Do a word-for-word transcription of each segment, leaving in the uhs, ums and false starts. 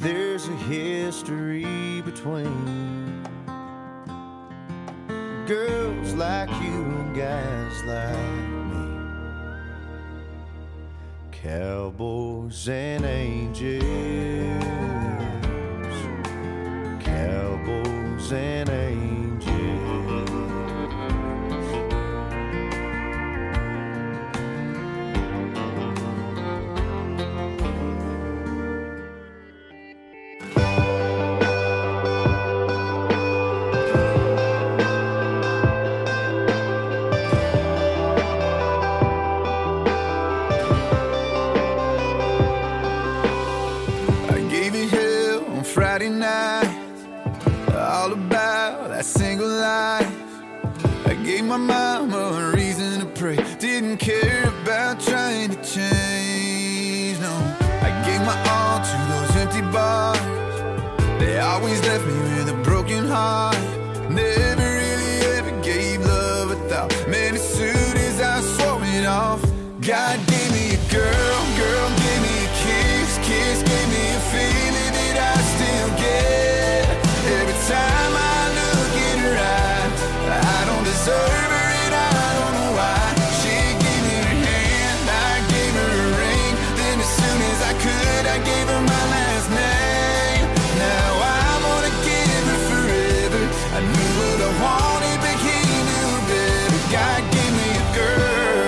there's a history between girls like you and guys like me, cowboys and angels, cowboys and angels. Friday night, all about that single life. I gave my mama a reason to pray, didn't care about trying to change, no. I gave my all to those empty bars, they always left me with a broken heart. Never really ever gave love a thought, man, as soon as I swore it off. God gave me a girl, girl gave me a kiss, kiss gave me a feeling that I still get. Every time I look in her eyes, I don't deserve her and I don't know why. She gave me her hand, I gave her a ring, then as soon as I could I gave her my last name. Now I wanna give her forever, I knew what I wanted but he knew better. God gave me a girl.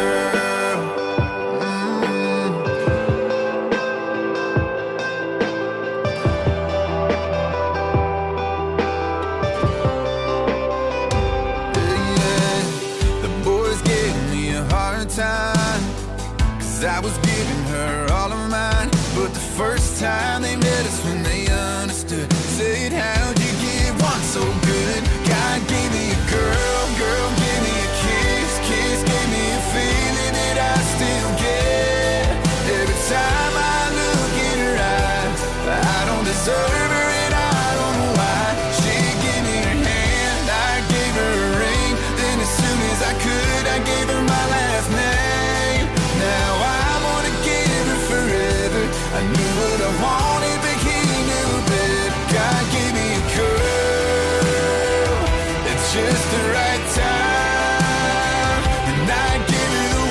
I was giving her all of mine, but the first time they met us when they understood, said how'd you give one so good? God gave me a girl, girl gave me a kiss, kiss gave me a feeling that I still get. Every time I look in her eyes, I don't deserve her and I don't know why. She gave me her hand, I gave her a ring, then as soon as I could I gave her my last name. Now I wanna give her forever, I knew what I wanted but he knew better. God gave me a girl at just the right time, and I give her the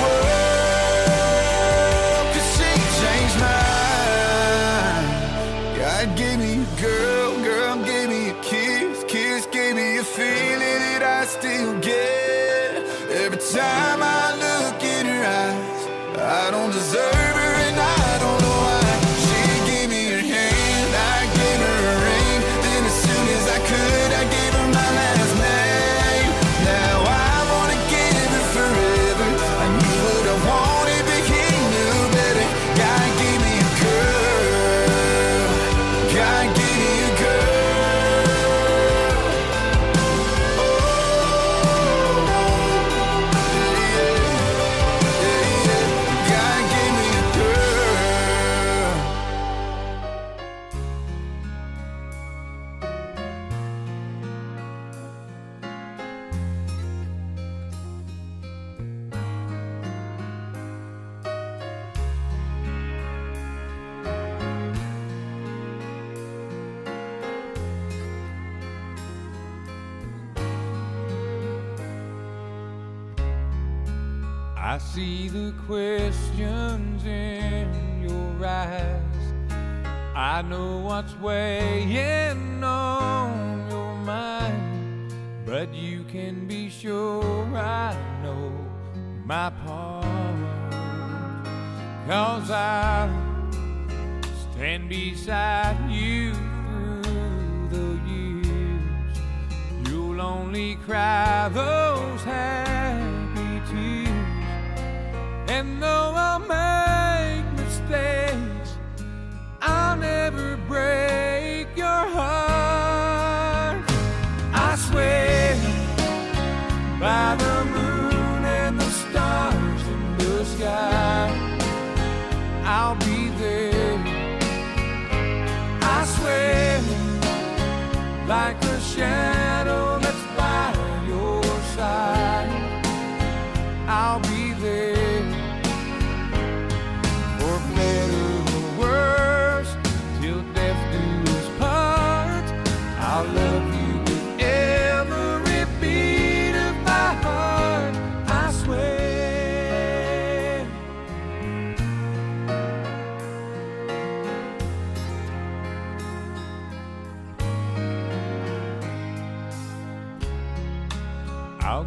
world, cause she changed mine. God gave me a girl, girl gave me a kiss, kiss gave me a feeling that I still get. Every time I look in her eyes, I don't deserve her and I don't know why. She gave me her hand, I gave her a ring, then as soon as I could I gave her my last name. Now I wanna give her forever, I knew what I wanted but he knew better. God gave me a girl, God gave me a girl. Oh, yeah, yeah, yeah. God gave me a girl. I see the questions in your eyes, I know what's weighing on your mind, but you can be sure I know my part, 'cause I stand beside you through the years. You'll only cry those happy tears, and though I'll make mistakes, I'll never break your heart. I swear by the moon and the stars in the sky, I'll be there. I swear like a shadow that's by your side, I'll be there.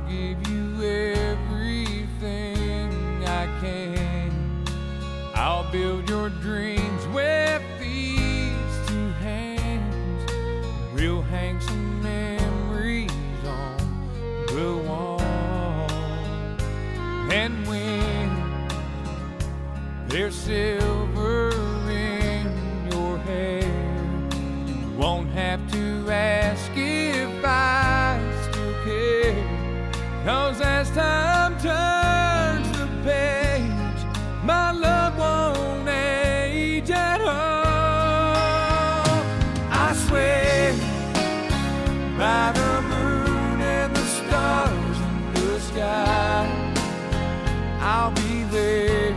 give you everything I can. I'll build your dreams with these two hands. We'll hang some memories on the wall. And when there's silver in your hair, you won't have to ask if I still care. 'Cause as time turns the page, my love won't age at all. I swear by the moon and the stars in the sky, I'll be there.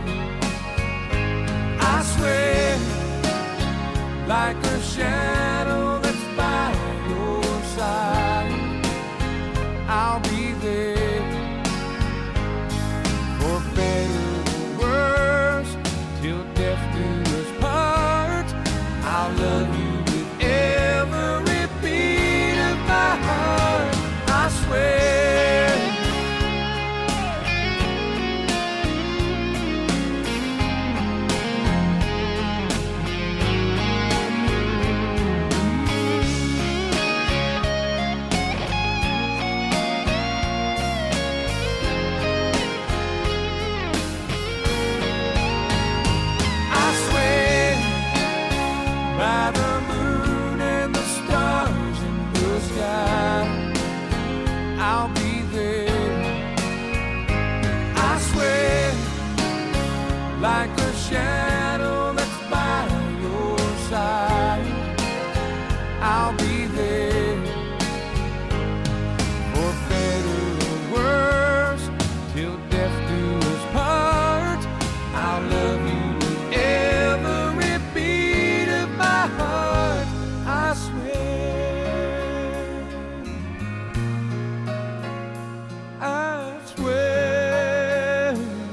I swear like a shadow that's by your side, I'll be there. For better or worse, till death do us part, I'll love you with every beat of my heart. I swear. By the moon and the stars in the sky, I'll be there. I swear, like a shadow that's by your side, I'll be there. For better or worse, till death do us part, I'll love you with every beat of my heart. I swear, I swear.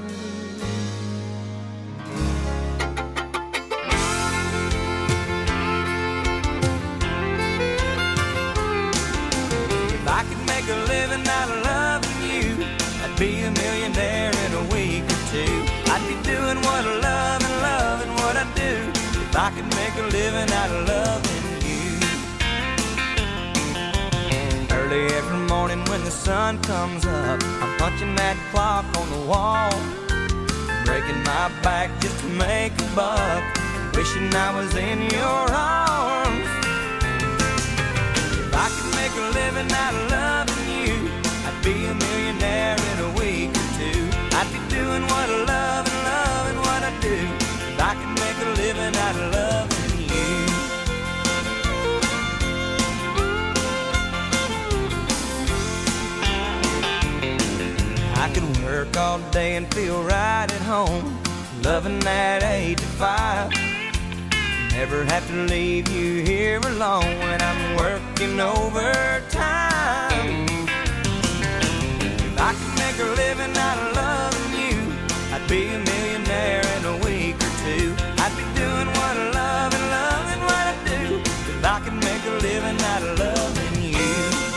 If I could make a living out of loving you, I'd be a millionaire in a week or two. I'd be doing what I love and loving what I do. If I could make a living out of loving you. Early every morning when the sun comes up, I'm punching that clock on the wall, breaking my back just to make a buck, wishing I was in your arms. If I could make a living out of loving you, I'd be a millionaire in a week or two. I'd be doing what I love and loving what I do. If I could make a living out of loving you. I could work all day and feel right at home, loving that eight to five. Never have to leave you here alone when I'm working overtime. If I could make a living out of loving you, I'd be a millionaire in a week or two. I'd be doing what I love and loving what I do. If I could make a living out of loving you.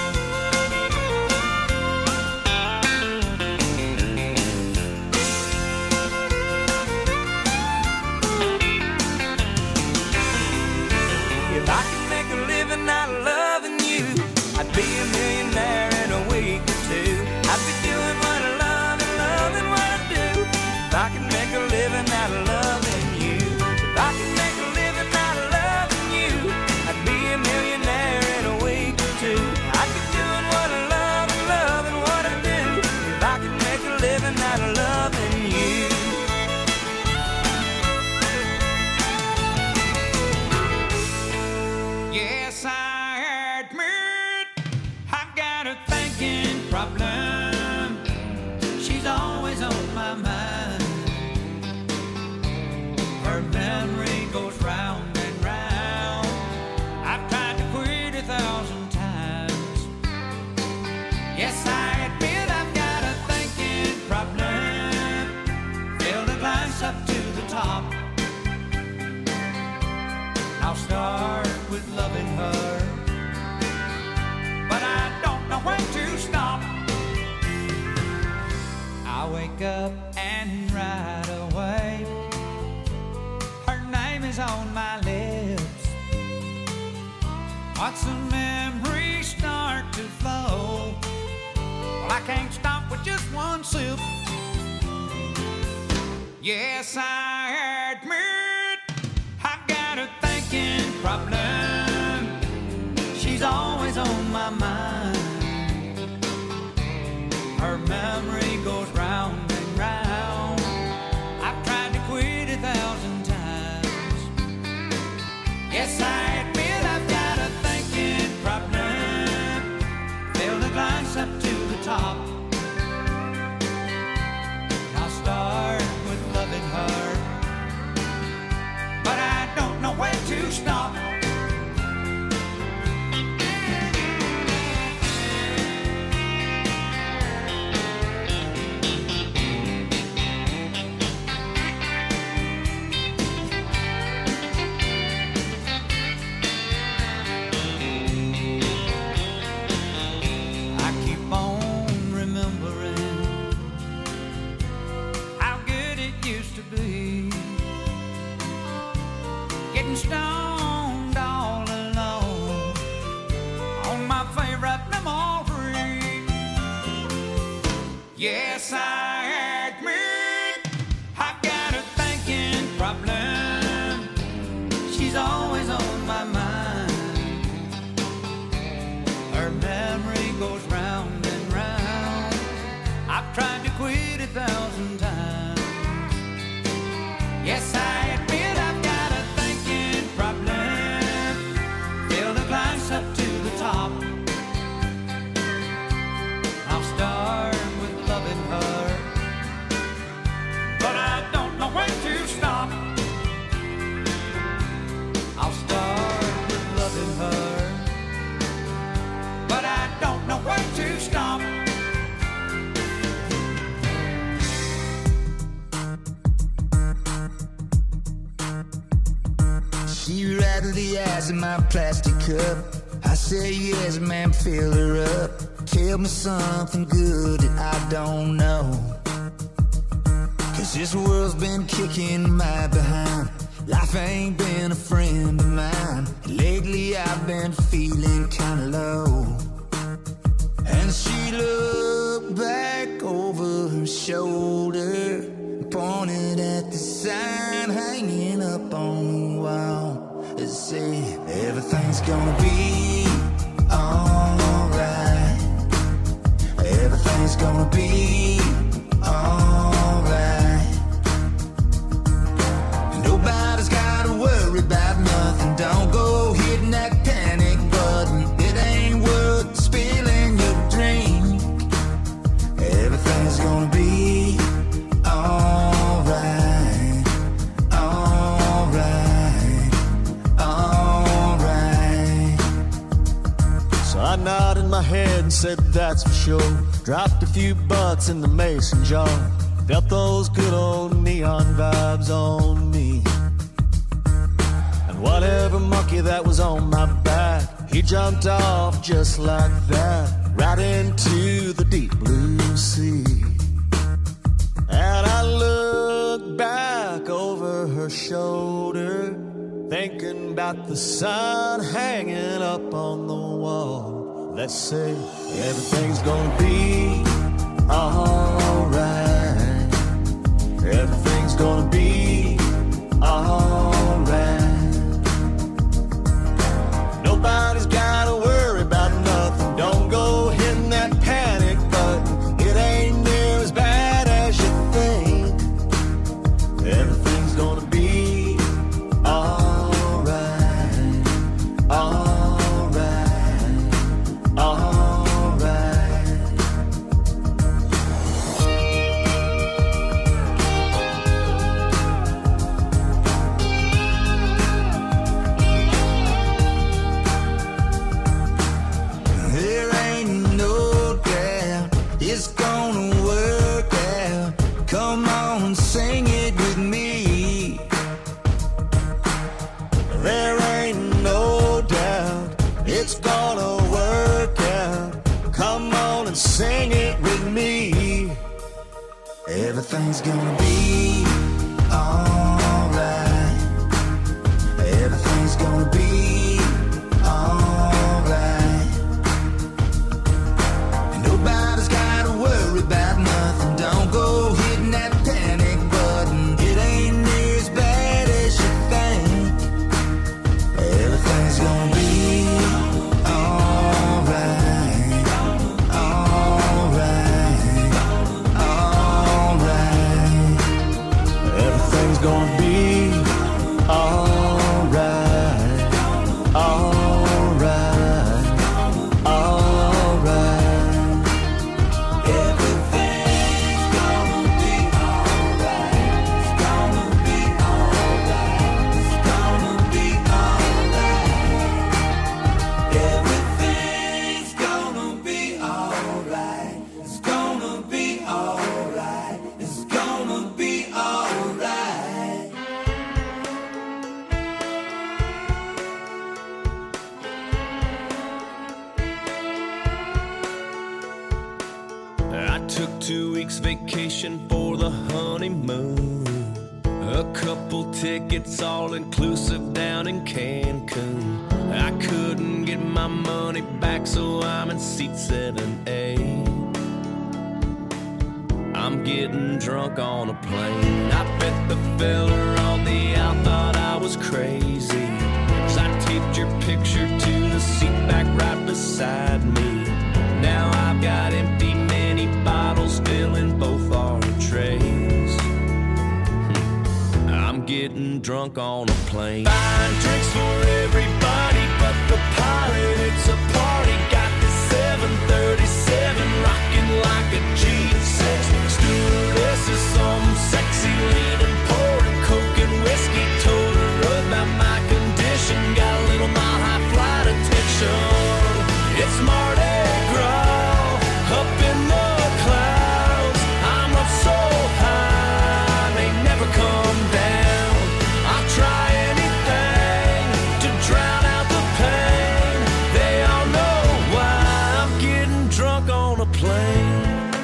If I could make a living out of loving you, I'd be a millionaire in a week or two. I'd be doing what I love and loving what I do. If I could make a living out of loving you. If I could make a living out of loving you, I'd be a millionaire in a week or two. I'd be doing what I love and loving what I do. If I could make a living out of loving you. Yes, I admit I've got a thinking problem. She's always on my mind. Her memory goes round and round. I've tried to quit a thousand times. Yes, I admit I've got a thinking problem. Fill the glass up to the top. I'll start with loving her, but I don't know when to stop. wake up and right away her name is on my lips. Watch the memories start to flow. Well, I can't stop with just one sip. Yes, I admit I've got a thinking problem. She's always on my mind. Her memory goes round and round. I've tried to quit a thousand times. Yes, I admit I've got a thinking problem. Fill the glass up to the top. I'll start with loving her, but I don't know when to stop. Stoned all alone on my favorite memory. Yes, I admit I've got a thinking problem. She's always on my mind. Her memory goes round and round. I've tried to quit a thousand times. Yes, I admit I've got a up to the top. I'll start with loving her, but I don't know when to stop. I'll start with loving her, but I don't know when to stop. She rattled the ice in my plastic cup. I said yes, man, fill her up. Tell me something good that I don't know. Cause this world's been kicking my behind. Life ain't been a friend of mine. Lately I've been feeling kinda low. And she looked back over her shoulder, pointed at the sign hanging up on the wall. It said, everything's gonna be alright. Everything's gonna be alright. Nobody's gotta worry about nothing. Don't go hitting that panic button. It ain't worth spilling your drink. Everything's gonna be alright. Alright. Alright. So I nodded my head and said that's for sure. Dropped a few bucks in the mason jar. Felt those good old neon vibes on me. And whatever monkey that was on my back, he jumped off just like that, right into the deep blue sea. And I looked back over her shoulder, thinking about the sign hanging up on the wall that said, everything's gonna be alright. Everything's gonna be alright. Nobody's gotta worry about nothing. Don't go hitting that panic button. It ain't near as bad as you think. Everything's gonna be alright. Alright. Alright. everything's gonna be alright. Everything's gonna be alright. And nobody's gotta worry about nothing. Don't go hitting that panic button. It ain't near as bad as you think. Everything's gonna be alright. Alright. Alright. Everything's gonna be alright. Alright. Alright. Everything's gonna be alright. It's gonna be alright. It's gonna be alright. Everything's gonna be alright. It's gonna be alright. It's gonna be alright. I took two weeks vacation for the honeymoon. A couple tickets all inclusive down in Cancun. I couldn't get my money back, so I'm in seat seven A. I'm getting drunk on a plane. I bet the fella on the out thought I was crazy, 'cause I taped your picture to the seat back right beside me. Now I've got empty mini bottles filling both our trays. I'm getting drunk on a plane. Buying drinks for everybody but the pilot. It's a party. Got the seven thirty-seven rocking like a G six. Stewardess is some sexy leaning, pouring coke and whiskey. Told her about my condition. Got a little mile high flight attention. It's Mardi Gras up in the clouds. I'm up so high, they never come down. I'll try anything to drown out the pain. They all know why I'm getting drunk on a plane.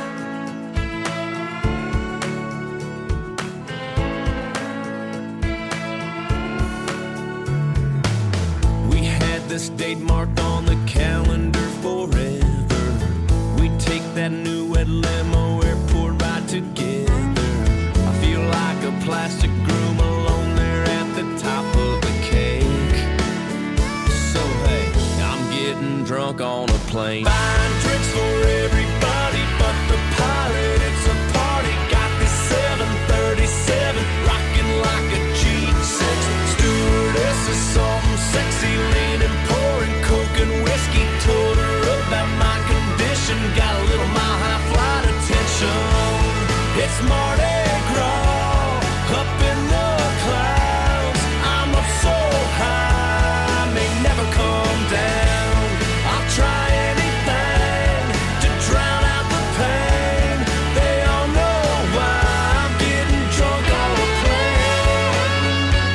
We had this date marked on the calendar forever. We take that new red limo airport ride together. I feel like a plastic groom alone there at the top of the cake. So hey, I'm getting drunk on a plane. Buying drinks for everybody but the pilot. It's a party. Got this seven thirty-seven rocking like a G six. Stewardess is some sexy leaning, pouring coke and whiskey. Told her about my condition. Got a little mile high flight attention. It's Mardi Gras up in the clouds. I'm up so high, may never come down. I'll try anything to drown out the pain. They all know why I'm getting drunk on a plane.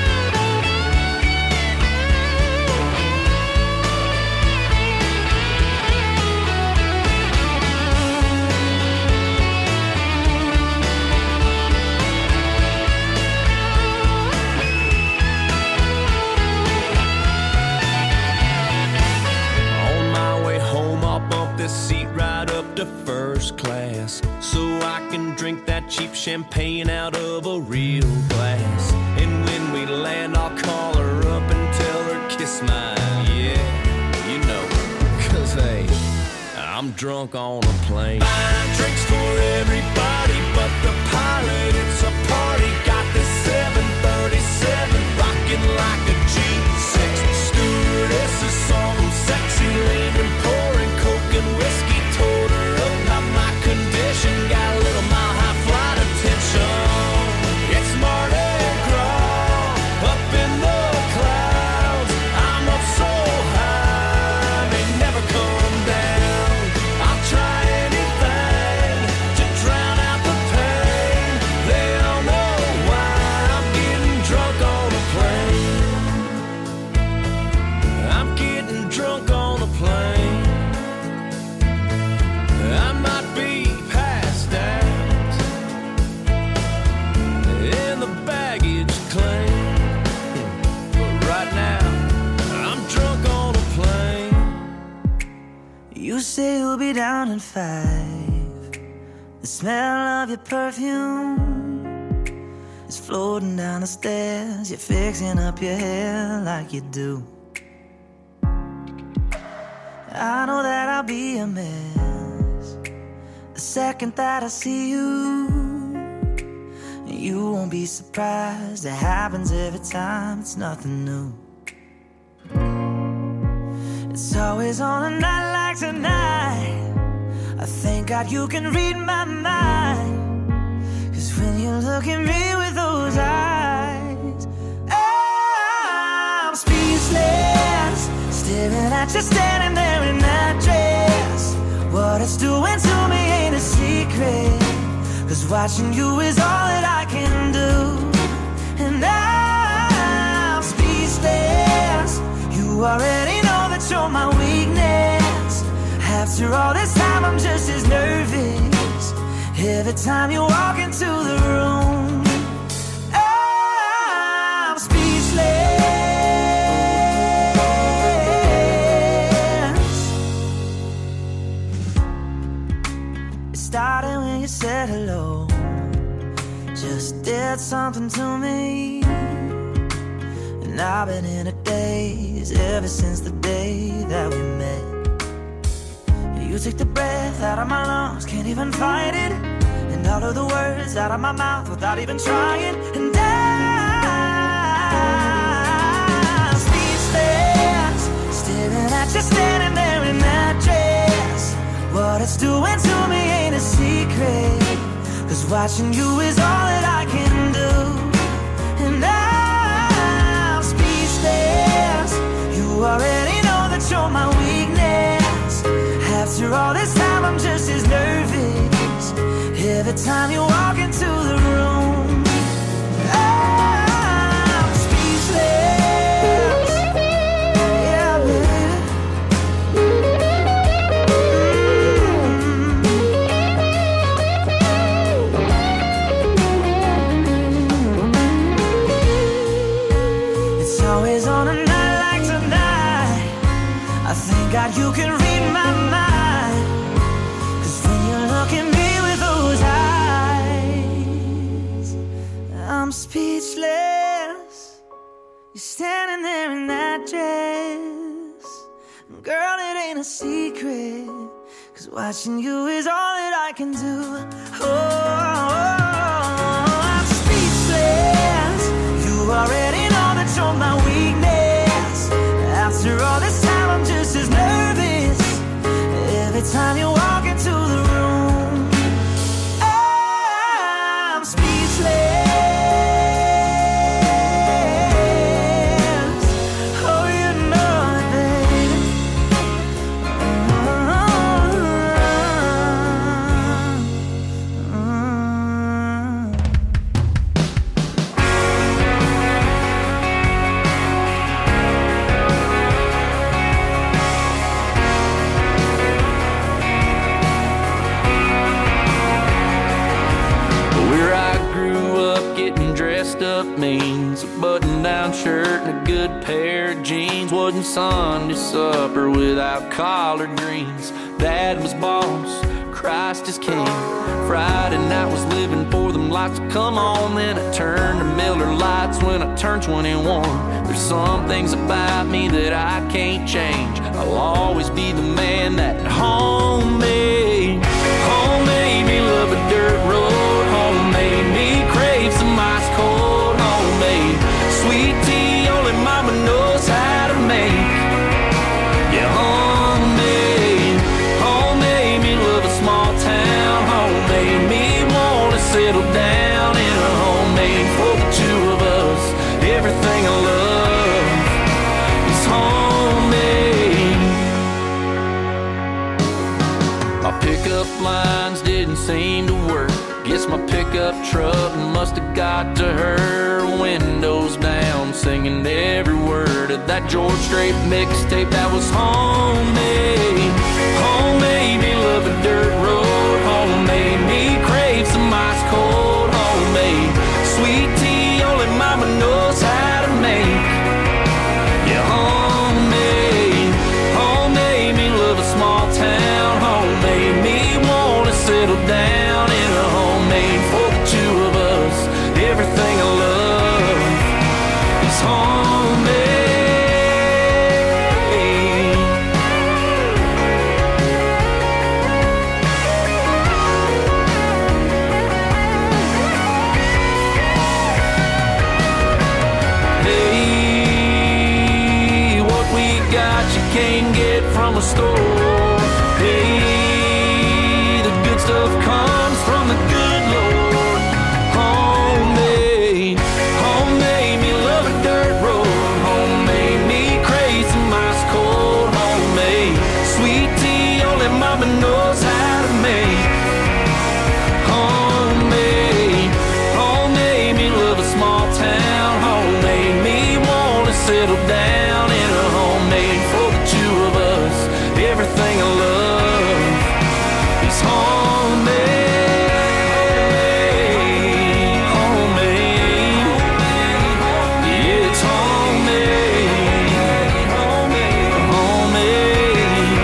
On my way home, I'll bump this seat right up to first class, so I can drink that cheap champagne out of a real glass. And when we land, I'll call her up and tell her kiss mine. Yeah, you know, 'cause hey, I'm drunk on a plane. Buying drinks for everybody but the pilot. It's a party. Got this seven thirty-seven rocking like a G six. Stewardess is some sexy leaning, pouring coke and whiskey. Told her about my condition. Got a little mile high flight attention. It's Mardi Gras up in the clouds. I'm up so high, may never come down. I'll try anything to drown out the pain. They all know why I'm getting drunk on a plane. say you'll be down in five. The smell of your perfume is floating down the stairs. You're fixing up your hair like you do. I know that I'll be a mess the second that I see you. You won't be surprised, it happens every time, it's nothing new. It's always on a night like tonight. I thank God you can read my mind. Cause when you look at me with those eyes, I'm speechless, staring at you standing there in that dress. What it's doing to me ain't a secret, cause watching you is all that I can do. And I'm speechless, you already know that you're my weakness. After all this time I'm just as nervous every time you walk into the room. I'm speechless. It started when you said hello, just did something to me. And I've been in a daze ever since the day that we met. You took the breath out of my lungs, can't even fight it. And all of the words out of my mouth without even trying. And I'm speechless, staring at you standing there in that dress. What it's doing to me ain't a secret, cause watching you is all that I can do. And I'm speechless, you already know that you're my weakness. After all this time I'm just as nervous every time you walk into the room. I'm speechless. Yeah, baby. Mm-hmm. It's always on a night like tonight. I thank God you can read my mind. I'm speechless, you're standing there in that dress. Girl, it ain't a secret, cause watching you is all that I can do. Oh, I'm speechless, you already know that you're my weakness. After all this time I'm just as nervous every time you walk into the room. I'm speechless. Means a button-down shirt and a good pair of jeans. Wasn't Sunday supper without collard greens. Dad was boss, Christ is king. Friday night was living for them lights to come on. Then I turned to Miller Lights when I turned twenty-one. There's some things about me that I can't change. I'll always be the man that home made. Home made me love a dirt road. Home made me crave some ice cold. Sweet tea only mama knows how to make. Yeah, homemade. Homemade me love a small town. Homemade me wanna settle down in a homemade for the two of us. Everything I love is homemade. My pickup lines didn't seem to work. Guess my pickup truck must have got to her. Windows down, singing every word of that George Strait mixtape that was homemade. Homemade me love a dirt road. Homemade me crave some ice cold. Homemade sweet tea only mama knows how to make. Yeah, homemade. Homemade me love a small town. can't get from a store. Hey, the good stuff comes from the good Lord. Homemade, homemade me love a dirt road. Homemade me crazy my ice cold. Homemade sweet tea only mama knows how to make. Homemade, homemade me love a small town. Homemade me wanna settle down in a homemade for the two of us. Everything I love is homemade, homemade. Yeah, it's homemade, homemade, homemade.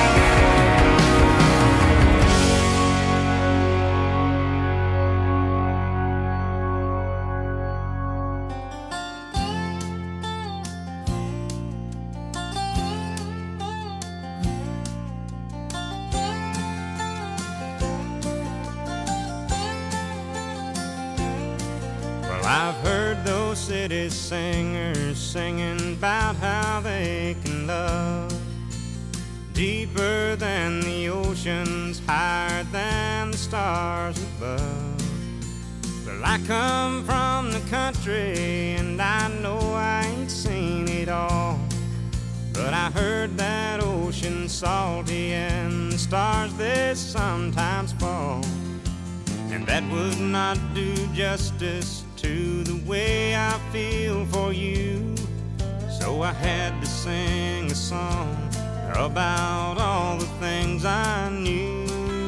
Well, I've heard those city singers singing about how they can love deeper than the oceans, higher than the stars above. Well, I come from the country and I know I ain't seen it all, but I heard that ocean's salty and the stars they sometimes fall. And that would not do justice to the way I feel for you. So I had to sing a song about all the things I knew.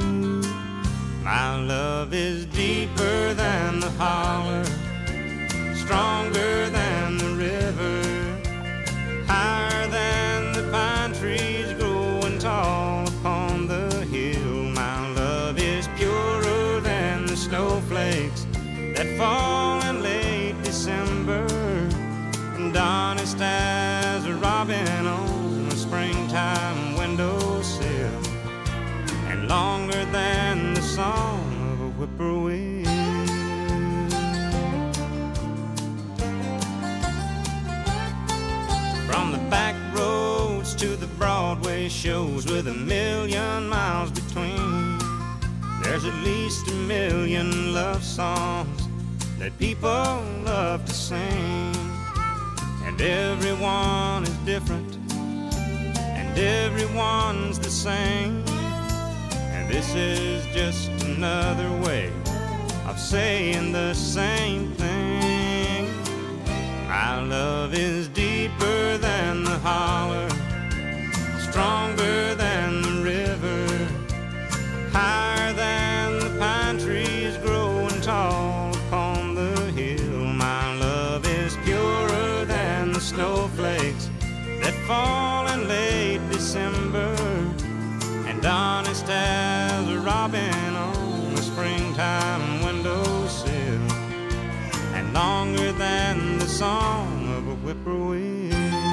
My love is deeper than the holler, stronger than the river, higher than the pine trees growing tall upon the hill. My love is purer than the snowflakes that fall in late December, and honest as a robin on a springtime windowsill, and longer than the song of a whippoorwill. From the back roads to the Broadway shows with a million miles between, there's at least a million love songs that people love to sing. And everyone is different, and everyone's the same. And this is just another way of saying the same thing. My love is deeper than the holler, stronger than the river, higher than the pine trees growing tall upon the hill. My love is purer than the snowflakes that fall in late December, and honest as a robin on a springtime windowsill, and longer than the song of a whippoorwill.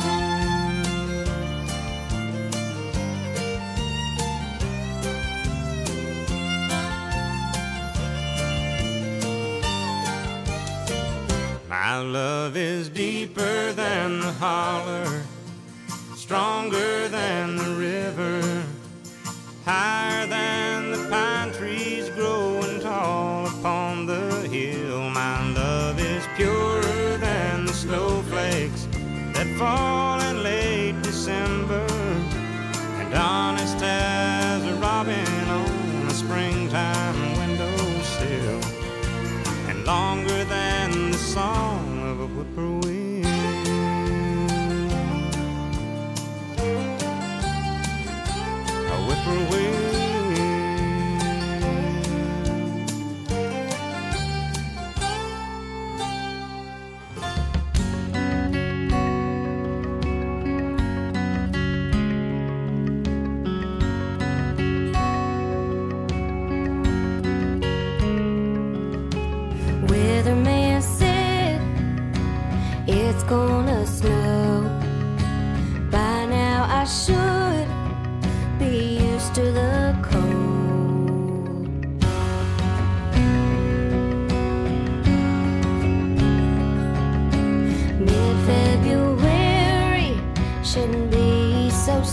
My love is deeper than the holler, stronger than the river, higher than the pine trees growing tall upon the hill. My love is purer than the snowflakes that fall in late December, and honest as a robin on a springtime windowsill, and longer than the song of a whippoorwill. A whippoorwill. Weatherman said it's gonna snow. By now I should be used to the cold. Mid-February shouldn't be so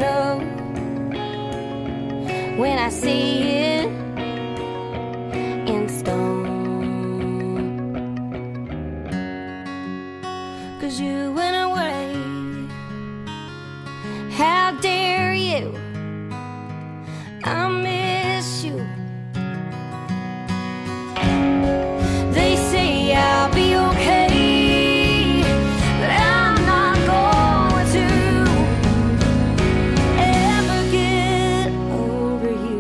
know when I see it in stone. 'Cause you went away. How dare you? I miss you. They say I'll be okay, but I'm not going to ever get over you.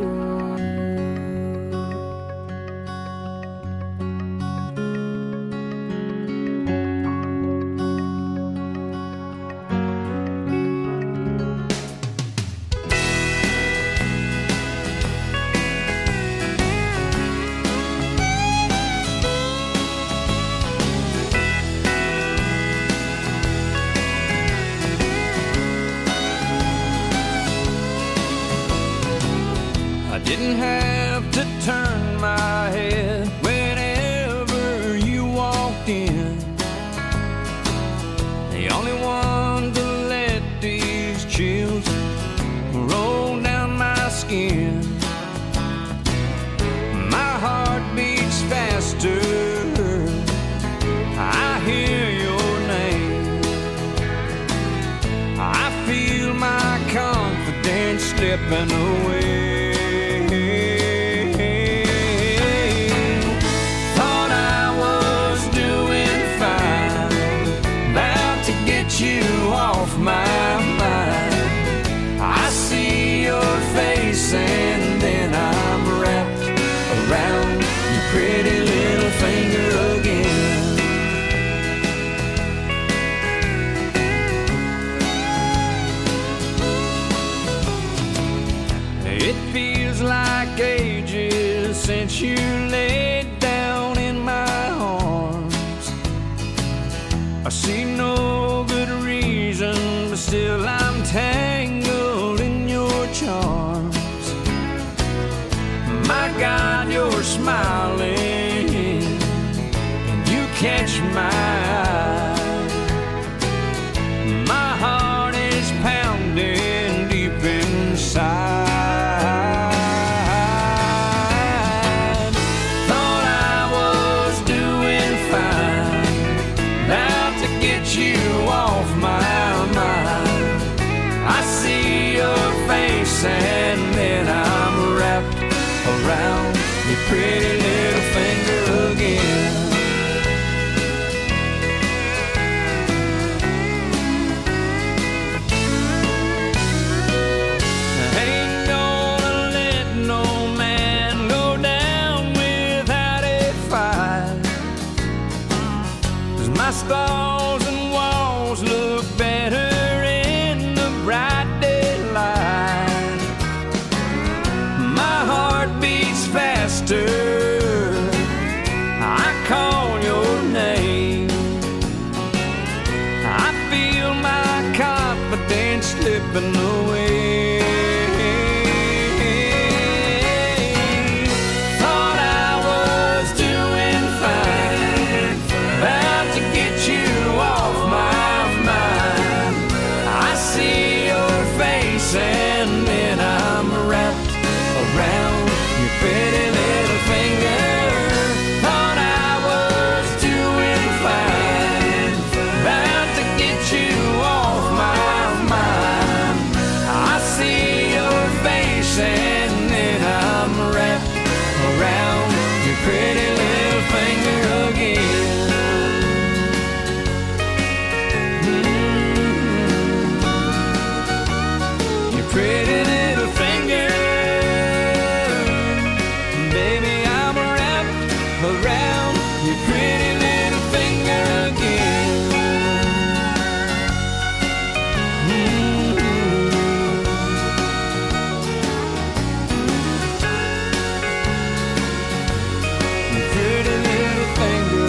I didn't have to turn my head whenever you walked in. The only one to let these chills roll down my skin. My heart beats faster. I hear your name. I feel my confidence slipping away. My mind, I see your face and then I'm wrapped around your pretty little finger again. It feels like ages since you laid down in my arms. I see no good reason, but still I'm tangled in your charms. My God, you're smiling, and you catch my eye. My heart is pounding deep inside. Thought I was doing fine, about to get you off my mind. I see your face and then I'm wrapped around your pretty little finger again. I ain't gonna let no man go down without a fight. 'Cause my stalls and walls look better in the bright daylight. My heart beats faster. I call your name. I feel my confidence slipping away. Thought I was doing fine, about to get you off my mind. I see your face and then I'm wrapped around your pretty little finger. Thought I was doing fine, about to get you off my mind. I see your face and then I'm wrapped around your pretty little finger again. Pretty little finger, baby, I'm wrapped around your pretty little finger again. Mm-hmm. Your pretty little finger.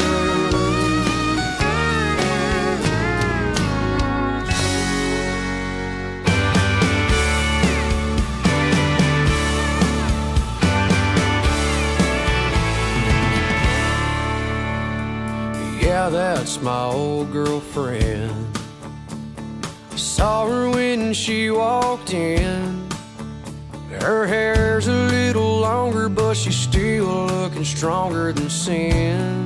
Yeah, that's my old girlfriend. Saw her when she walked in. Her hair's a little longer, but she's still looking stronger than sin.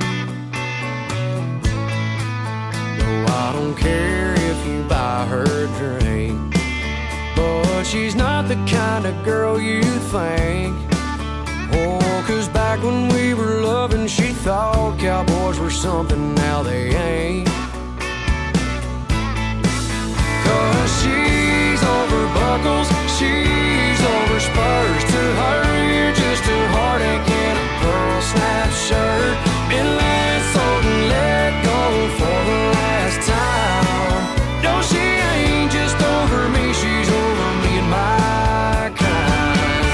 No, I don't care if you buy her a drink, but she's not the kind of girl you think. Oh, 'cause back when we were loving, she thought cowboys were something, now they ain't. 'Cause she's over buckles, she's over spurs. To her, you're just a heartache in a pearl snap shirt. Been lasso-ed and let go for the last time. No, she ain't just over me, she's over me and my kind.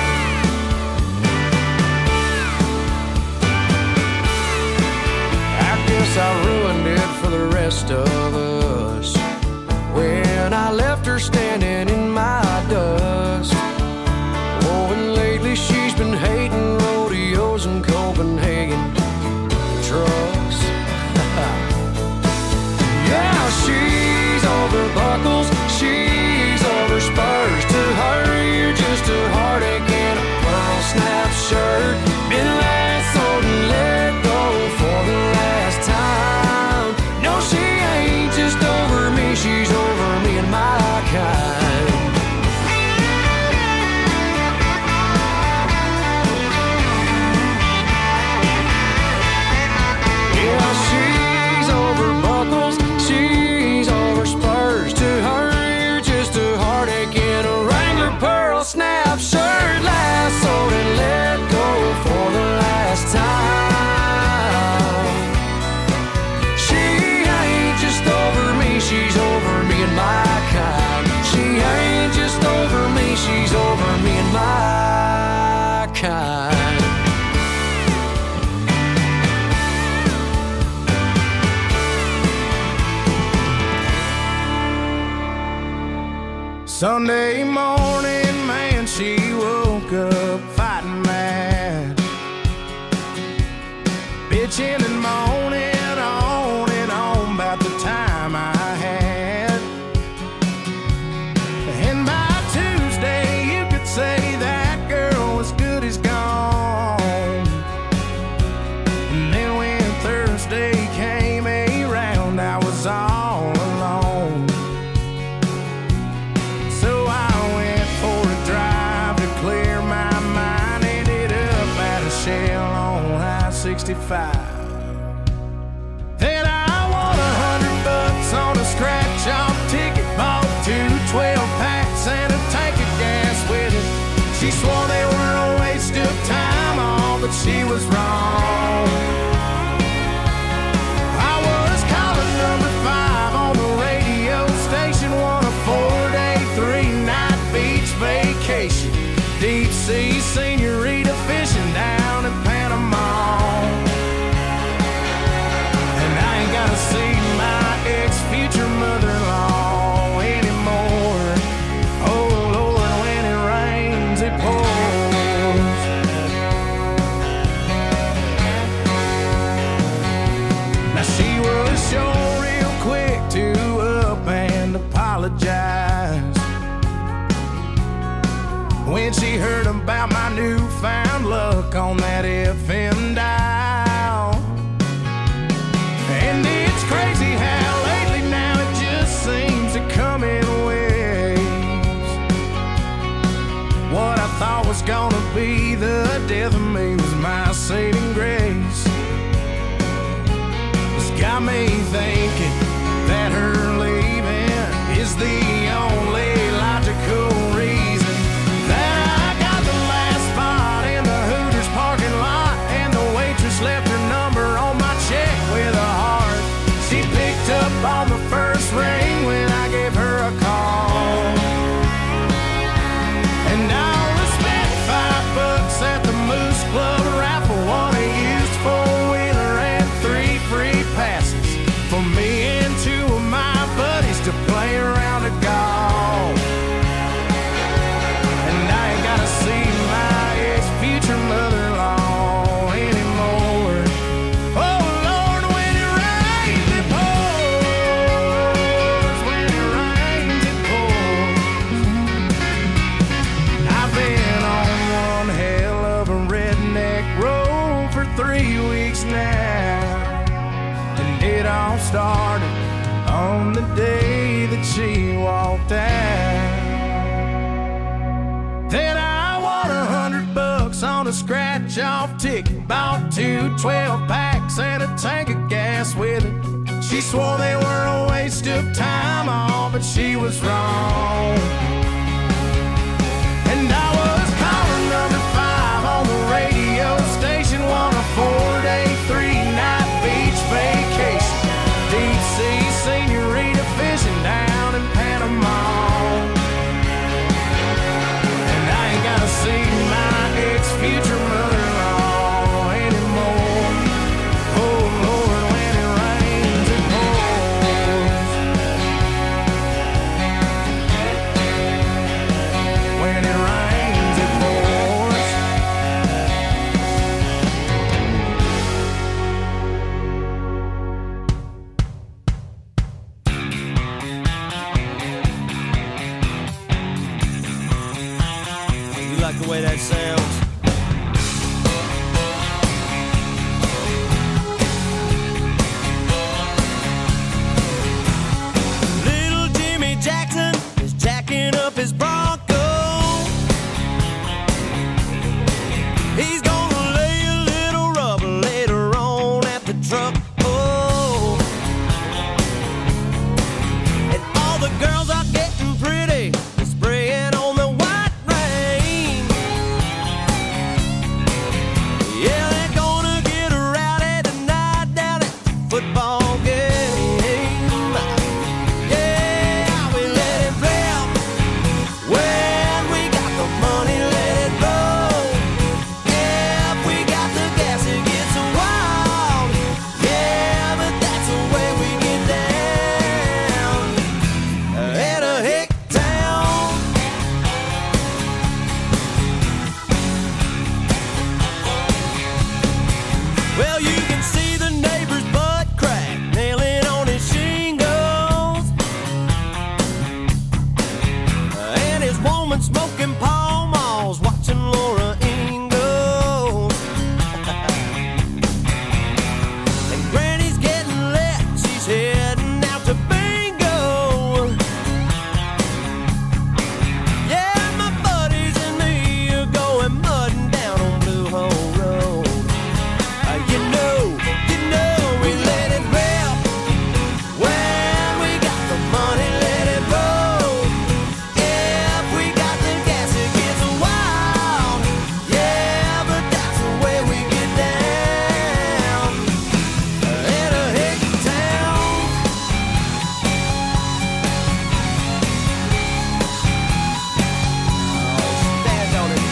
I guess I ruined it for the rest of us when I left her standing in my dust. Oh, and lately she's been hating rodeos in Copenhagen trucks. Yeah, she's over buckles, she's over spurs. To her, you're just a heartache in a pearl snap shirt. Been lassoed and let go for the last time. No, she ain't just over me, she's over me and my kind. Yeah, she's over buckles, she's over spurs. To her, you're just a heartache in a Wrangler pearl snap shirt. Lassoed and let go for the last time. She ain't just over me, she's over me and my kind. She ain't just over me, she's over me and my kind. Sunday morning, man, she woke up fighting mad, bitching and moaning on and on about the time I had. And by Tuesday, you could say that girl was good as gone. And then when Thursday came around, I was all alone. So I went for a drive to clear my mind. Ended up at a Shell on I sixty-five. Then I won a hundred bucks on a scratch-off ticket. Bought two twelve packs and a tank of gas with it. She swore they were a waste of time, all, but she was wrong. I was calling number five on the radio station, won a four-day, three-night beach vacation. Deep sea senorita fishing down in Panama. And I ain't gotta see my ex-future mother-in-law anymore. Oh Lord, when it rains, it pours. Now she was sure real quick to up and apologize when she heard about my newfound luck on that F M dial. And it's crazy how lately now it just seems to come in waves. What I thought was gonna be the death of me was my saving grace. It's got me thinking that her leaving is the only logical reason that I got the last spot in the Hooters parking lot, and the waitress left her number on my check with a heart. She picked up on the first ring when I gave her a call. And I'll spent five bucks at the Moose Club raffle, won a used four-wheeler and three free passes for me been on one hell of a redneck road for three weeks now. And it all started on the day that she walked out. Then I won a hundred bucks on a scratch-off ticket. Bought two twelve-packs and a tank of gas with it. She swore they were a waste of time, all, but she was wrong. And I was caller number five on the radio station, won a four-day, three-night beach vacation. Deep sea senorita fishing down in Panama. And I ain't gotta see my ex-future mother-in-law anymore. Oh Lord, when it rains it pours. When it rains it pours. You like the way that sounds? Little Jimmy Jackson is jacking up his Bronco. He's gonna lay a little rubber later on at the truck. Oh, and all the girls are getting pretty, they're spraying on the white rain. Yeah, they're gonna get rowdy tonight down at the football game. Yeah, we let it rip. When we got the money, let it roll. Yeah, if we got the gas, it gets wild. Yeah, but that's the way we get down. At a hick town. Well, you can see the neighbor's butt crack, nailing on his shingles. And his woman smoking Pall Malls, watching Laura Ingalls. And Granny's getting lit, she's heading out to bingo. Yeah, my buddies and me are going mudding down on Blue Hole Road. Uh, you know, you know, we let it rip. When we got the money, let it roll. If we got the gas, it gets wild. Yeah, but that's the way we get down. In a hick town. Stand on it.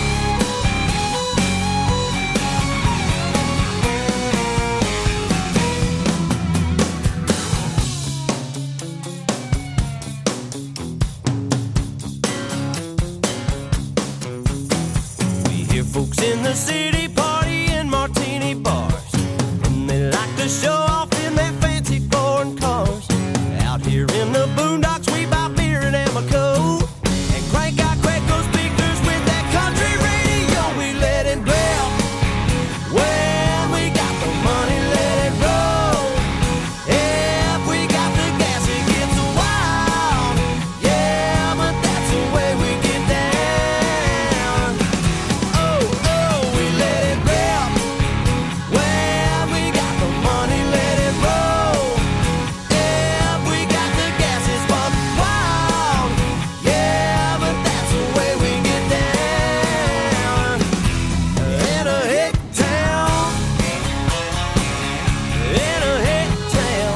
We hear folks in the city party in martini bars, and they like to show off in their fancy foreign cars. Out here in the boondocks, we buy beer and Amoco and crank our Quaco speakers with that country radio. We let it rip. When we got the money, let it roll. If we got the gas, it gets wild. Yeah, but that's the way we get down. Oh, oh, we let it rip. When we got the money, let it roll. If we got the gas, it's buck wild. Yeah, but that's the way we get down. In a hick town. In a hick town.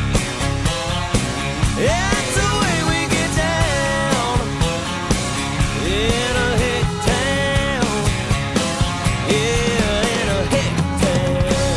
That's the way we get down. In a hick town. Yeah, in a hick town.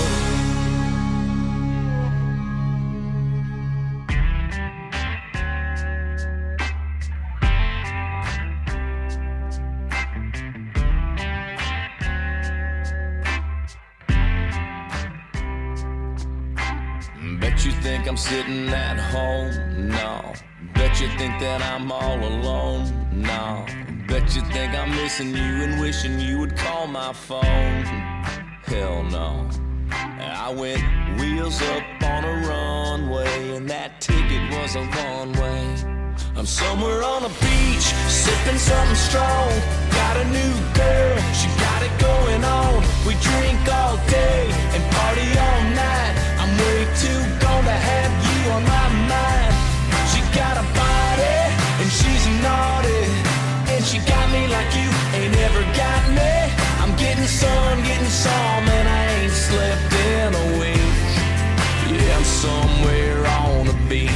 Bet you think I'm sitting at home? No. Bet you think that I'm all alone? No. Bet Don't you think I'm missing you and wishing you would call my phone? Hell no. I went wheels up on a runway, and that ticket was a one-way. I'm somewhere on a beach, sipping something strong. Got a new girl, she got it going on. We drink all day and party all night. I'm way too gone to have you on my mind. She got a body, and she's naughty, and she got me like you ain't ever got me. I'm getting sun, getting some, and I ain't slept in a week. Yeah, I'm somewhere on the beach.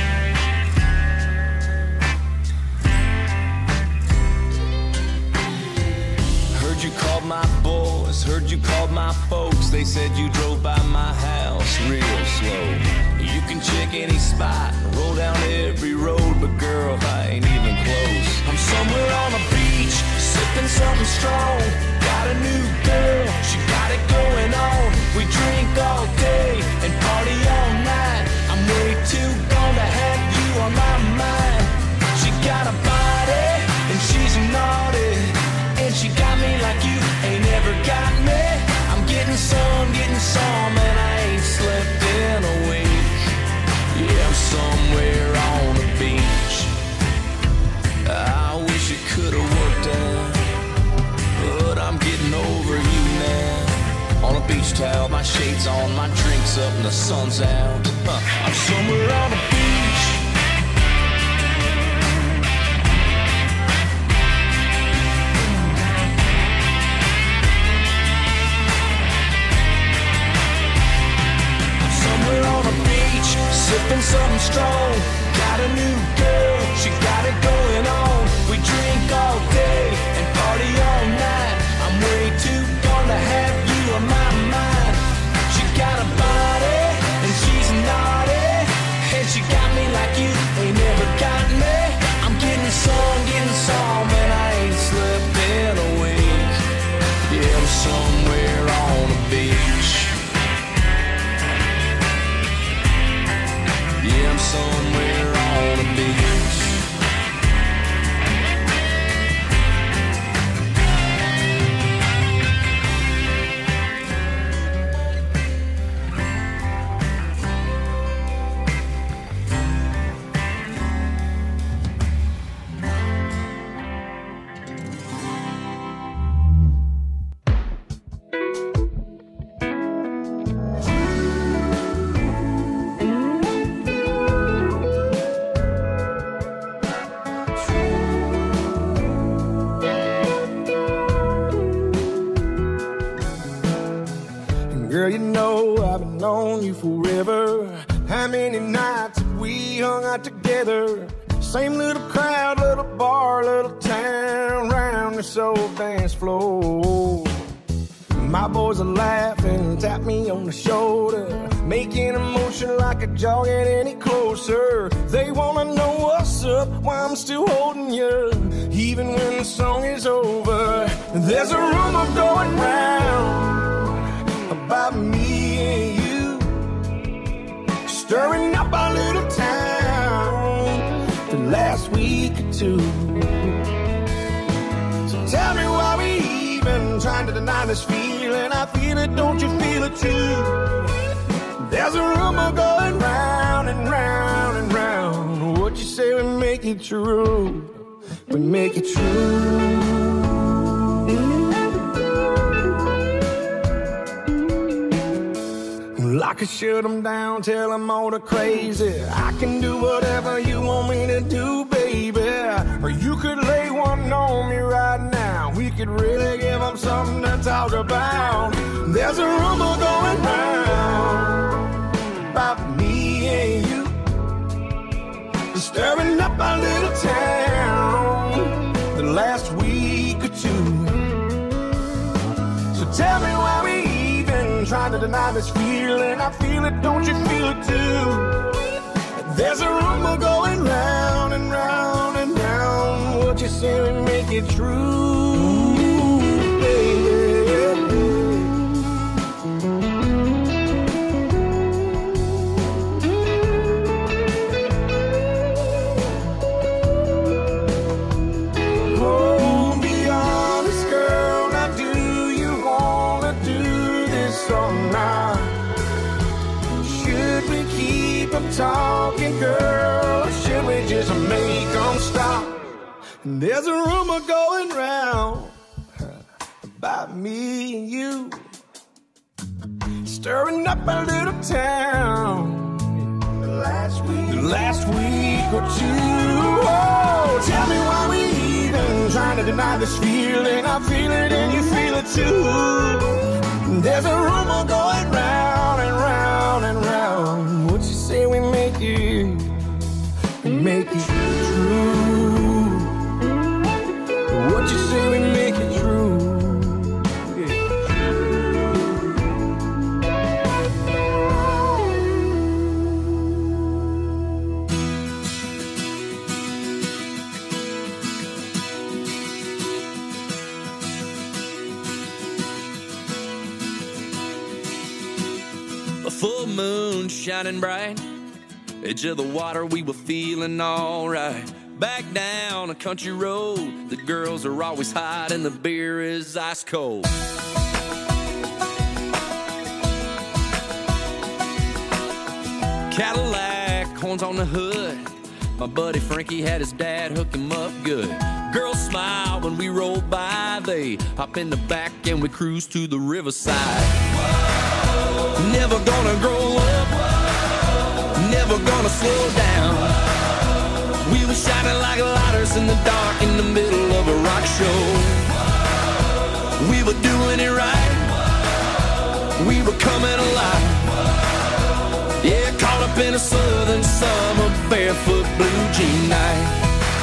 Heard you called my boys, heard you called my folks. They said you drove by my house real slow. You can check any spot, roll down every road, but girl, I ain't even close. I'm somewhere on a beach, sipping something strong. Got a new girl, she got it going on. We drink all day and party all night. I'm way too gone to have you on my mind. She got a body, and she's naughty, and she got me like you ain't ever got me. I'm getting some, getting some, and I ain't slept in a week. Yeah, I'm somewhere on the beach. I wish it could've worked out, but I'm getting over you now. On a beach towel, my shades on, my drinks up, and the sun's out. Huh. I'm somewhere on the beach. I'm somewhere on the beach, sipping something strong. Got a new girl, she got it going on. We drink all day and party all night. I'm way too gone to have you on my mind. She got a body, and she's naughty, and she got me like you ain't never got me. I'm getting some, getting some, and I ain't slept in a week. Yeah, I'm somewhere on the beach. Yeah, I'm somewhere on the beach. Girl, you know I've been on you forever. How many nights have we hung out together? Same little crowd, little bar, little town, round this old dance floor. My boys are laughing, tap me on the shoulder, making a motion like a jog get any closer. They wanna know what's up, why I'm still holding you, even when the song is over.'t a rumor going round about me and you, stirring up our little town the last week or two. So tell me why we even trying to deny this feeling. I feel it, don't you feel it too? There's a rumor going round and round and round. What you say we make it true, we make it true. I could shut them down, tell them all the crazy. I can do whatever you want me to do, baby. Or you could lay one on me right now. We could really give them something to talk about. There's a rumor going round about me and you, stirring up our little town the last week or two. So tell me why we trying to deny this feeling. I feel it, don't you feel it too? There's a rumor going round and round and round. What you say we make it true, baby. Oh, There's a rumor going round about me and you, stirring up a little town. Last week, last week or two. Oh, tell me why we even trying to deny this feeling. I feel it and you feel it too. There's a rumor going round and round and round. What you say we make it, we make it true. What you say we make it true. Full moon shining bright, edge of the water, we were feeling alright. Back down a country road, the girls are always hot and the beer is ice cold. Cadillac, horns on the hood, my buddy Frankie had his dad hook him up good. Girls smile when we roll by, they hop in the back and we cruise to the riverside. Never gonna grow up, never gonna slow down. We were shining like lighters in the dark in the middle of a rock show. We were doing it right, we were coming alive. Yeah, caught up in a southern summer barefoot blue jean night.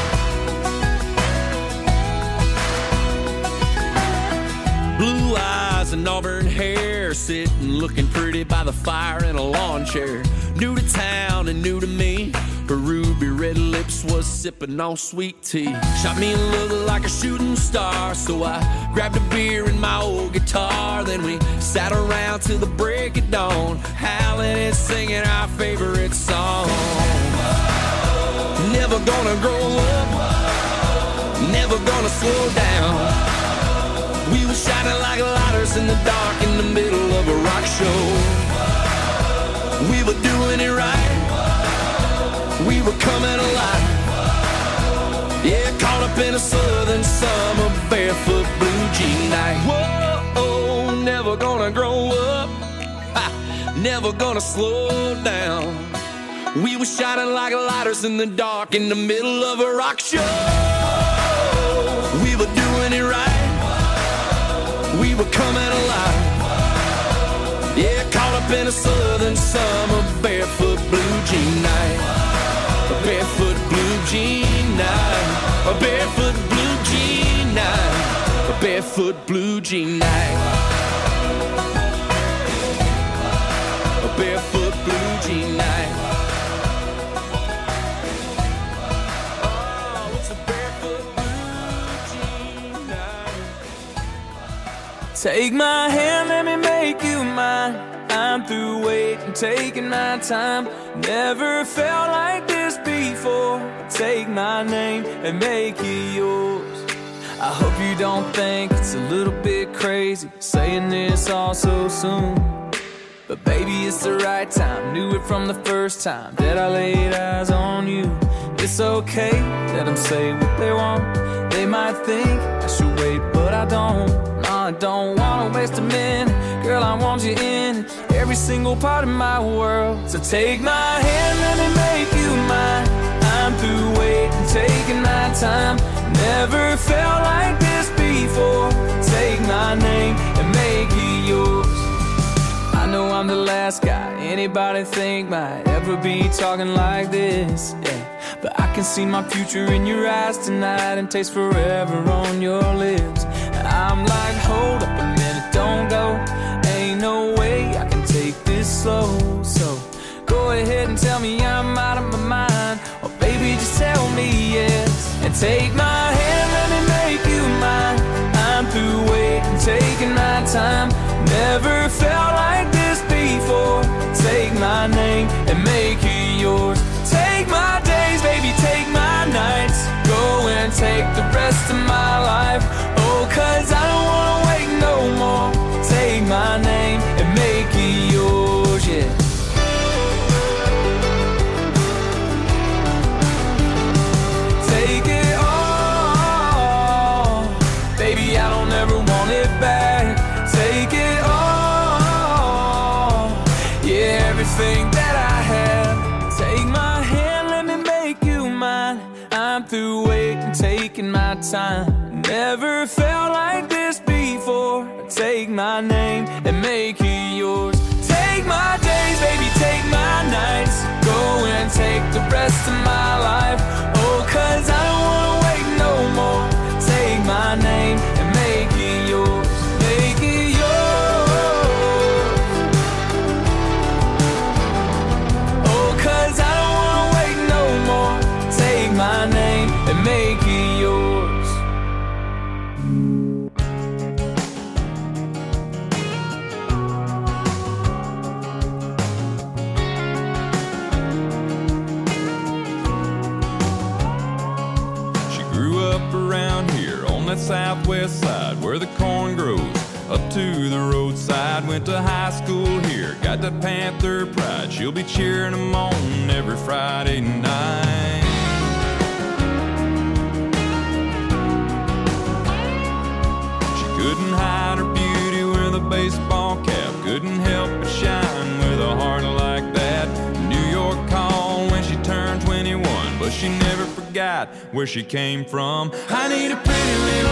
Blue eyes and auburn hair, sitting looking pretty by the fire in a lawn chair. New to town and new to me, her ruby red lips was sipping on sweet tea. Shot me a look like a shooting star, so I grabbed a beer and my old guitar. Then we sat around till the break of dawn, howling and singing our favorite song. Never gonna grow up, never gonna slow down. We were shining like lighters in the dark in the middle of a rock show. We were doing it right, we were coming alive. Yeah, caught up in a southern summer barefoot blue jean night. Whoa, never gonna grow up, ha, never gonna slow down. We were shining like lighters in the dark in the middle of a rock show. We were doing it right, we were coming alive. Yeah, caught up in a southern summer barefoot blue jean night. A barefoot blue jean night. A barefoot blue jean night. A barefoot blue jean night. A barefoot blue jean night. Oh, it's a barefoot blue jean night. Take my hand, let me make you mine. I'm through waiting, taking my time. Never felt like this before. Take my name and make it yours. I hope you don't think it's a little bit crazy saying this all so soon, but baby, it's the right time. Knew it from the first time that I laid eyes on you. It's okay, let them say what they want. They might think I should wait, but I don't. No, I don't wanna waste a minute. Girl, I want you in every single part of my world. So take my hand, let me make you mine. I'm through waiting, taking my time. Never felt like this before. Take my name and make it yours. I know I'm the last guy anybody think might ever be talking like this, yeah. But I can see my future in your eyes tonight and taste forever on your lips. I'm like, hold up a minute, don't go. Ain't no way I can take this slow. So go ahead and tell me I'm out of my mind, or baby, just tell me yes. And take my hand, let me make you mine. I'm through waiting, taking my time. Never felt like this before. Take my name and make it yours. Take my days, baby, take my nights. Go and take the rest of my life. Oh, cause I don't wanna wait no more. Take my name and make it yours, yeah. Take it all. felt like this before. Take my name and make it yours. Take my days, baby, take my nights. Go and take the rest of my life. Oh, cause I don't wanna wait no more. Take my name and make it yours. Make it yours. Oh, cause I don't wanna wait no more. Take my name and make it yours. Around here on that southwest side where the corn grows up to the roadside. Went to high school here, got that Panther pride. She'll be cheering them on every Friday night. She couldn't hide her beauty with a baseball cap, couldn't help but shine with a heart like that. New York called when she turned twenty-one, but she never forgot where she came from. I need a pretty little